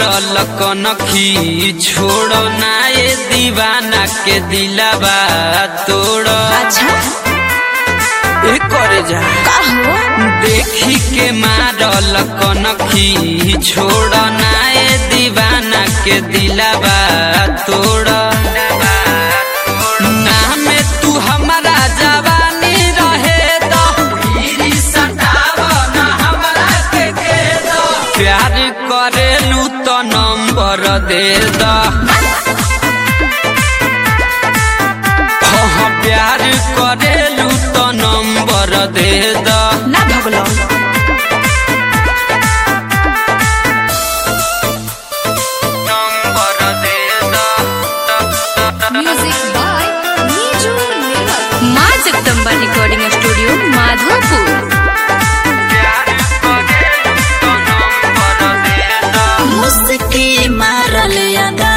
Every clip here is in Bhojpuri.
मारल कनखी छोड़ ना ये दीवाना के दिलावा तोड़। अच्छा करे जा देखी के मारल कनखी छोड़ ना ये दीवाना के दिलावा तोड़। ना में तू हमारा जवानी रहे दो प्यार करेलू तो नंबर दे दो। प्यार करेलू तो नंबर दे दो। ना भगलो नंबर दे दो। Music by Neeju Nirmal. माँ जगदम्बा रिकॉर्डिंग स्टूडियो माधोपुर। मुस्की मारल यादा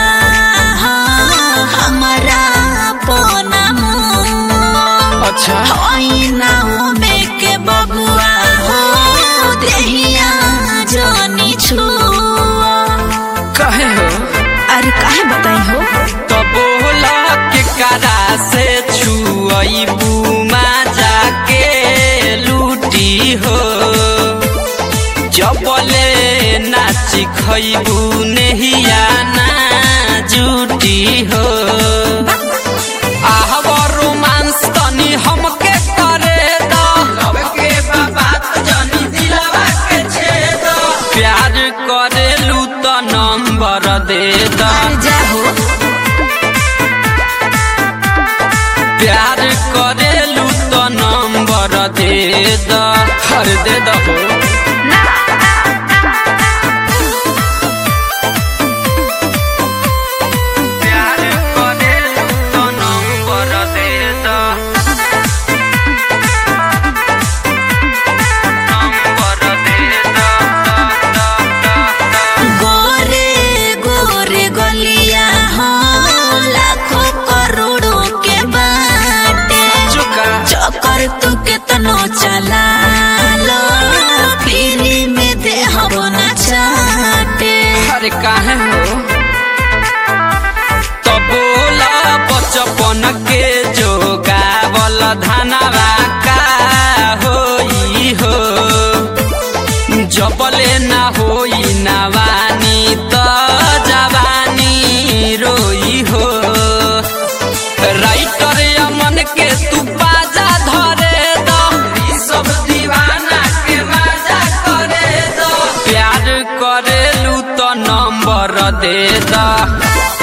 हमारा पोना अच्छा नाव में के बबुआ हो देहिया जोनी छुआ। कहे हो अरे काहे बताई हो तो बोला के करा से छुआईबू माजा के लूटी हो। जबले नाची खैबू नहिया ना जूटी हो। आहब रोमांस तनी हमके करे दो के बात जनी दिलवा के छेद। प्यार करेलू तो नंबर दे दो। जाहो प्यार करेलू तो नंबर दे दो। हर दे दो प्यार करेलू तो नंबर दे दो। नंबर दे दो। गोरे गोरे गलिया हो लाखों करोड़ों के बाटे। चुका चक्कर तू कितनो चला लो पीली में दे हो ना चाटे। अरे काहे हो तो बोला बचपन के जोगावल धनवा का होई हो। जबले ना होई नवानी तो जवानी रोई हो। राइटर अमन के तू बाजा धरे दो सब दीवाना के मजा करे दो। प्यार करेलू तो नंबर दे दो।